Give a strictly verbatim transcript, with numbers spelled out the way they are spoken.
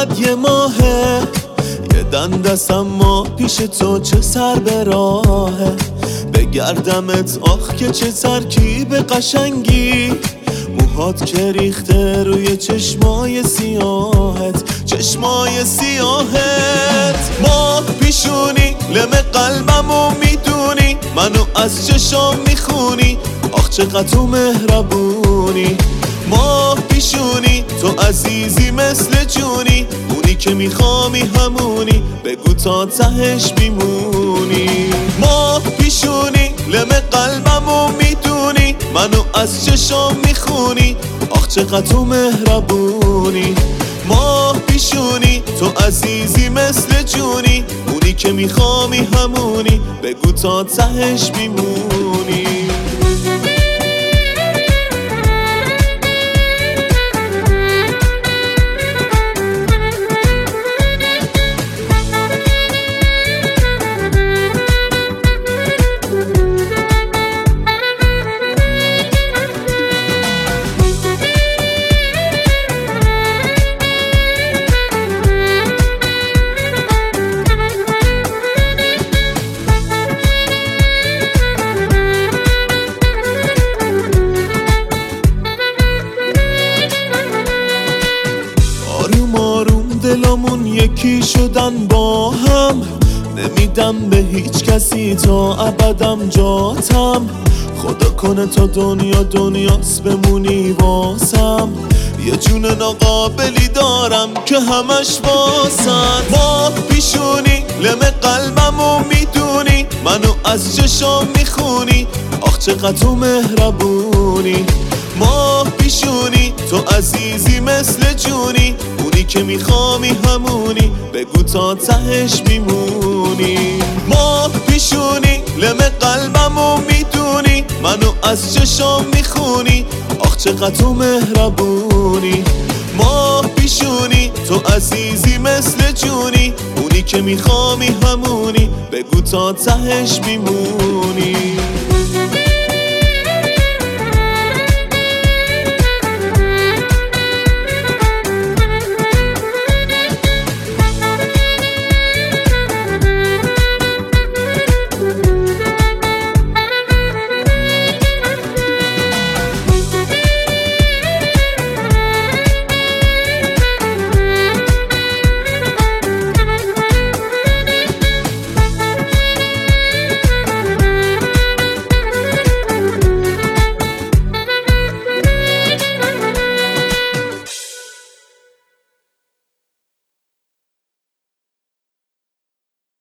فقط یه ماهه، یه دندست اما پیش تو چه سر به راهه. بگردمت آخ که چه ترکیب قشنگی، موهات که ریخته روی چشمای سیاهت، چشمای سیاهت. ماه پیشونی لم قلبمو میدونی، منو از چشام میخونی، آخ چقدر تو مهربونی. ماه پیشونی تو عزیزی مثل جونی، اونی که میخوامی همونی، بگو تا تهش میمونی. ماه پیشونی لم قلبمو میدونی، منو از چشام میخونی، آخ چقدر تو مهربونی. ماه پیشونی تو عزیزی مثل جونی، اونی که میخوامی همونی، بگو تا تهش میمونی. آروم آروم دلامون یکی شدن با هم، نمیدم به هیچ کسی تا ابدم جاتم. خدا کنه تا دنیا دنیاست بمونی واسم، یه جون ناقابلی دارم که همش واسن. ماه پیشونی لم قلبمو میدونی، منو از چشام میخونی، آخ چقدر تو مهربونی. ماه پیشونی تو عزیزی مثل جونی، اونی که میخوامی همونی، بگو تا تهش میمونی. ماه پیشونی لم قلبمو میدونی، منو از چشام میخونی، آخ چقدر تو مهربونی. ماه پیشونی تو عزیزی مثل جونی، اونی که میخوامی همونی، بگو تا تهش میمونی.